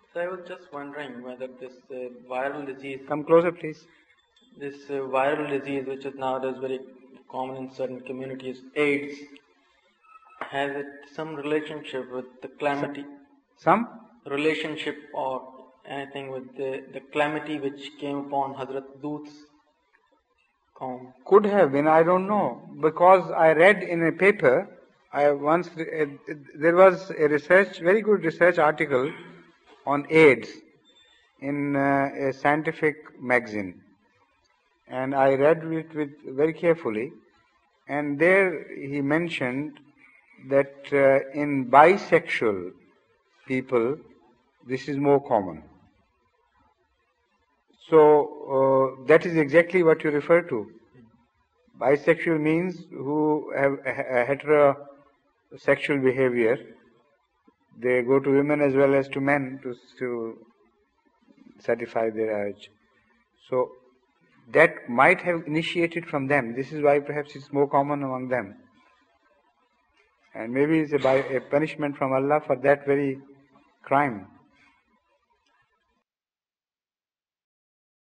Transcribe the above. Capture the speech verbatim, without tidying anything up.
So I was just wondering whether this uh, viral disease, Come closer, please. this uh, viral disease, which is nowadays very common in certain communities, AIDS, has it some relationship with the calamity? Some? Relationship or anything with the, the calamity which came upon Hazrat Lut's qawm? Could have been, I don't know. Because I read in a paper, I once, uh, there was a research, very good research article on AIDS in uh, a scientific magazine. And I read it with very carefully. And there he mentioned that uh, in bisexual people, this is more common. So uh, that is exactly what you refer to. Bisexual means who have a heterosexual behavior. They go to women as well as to men to, to satisfy their urge. So that might have initiated from them. This is why perhaps it's more common among them. And maybe it's a, a punishment from Allah for that very crime.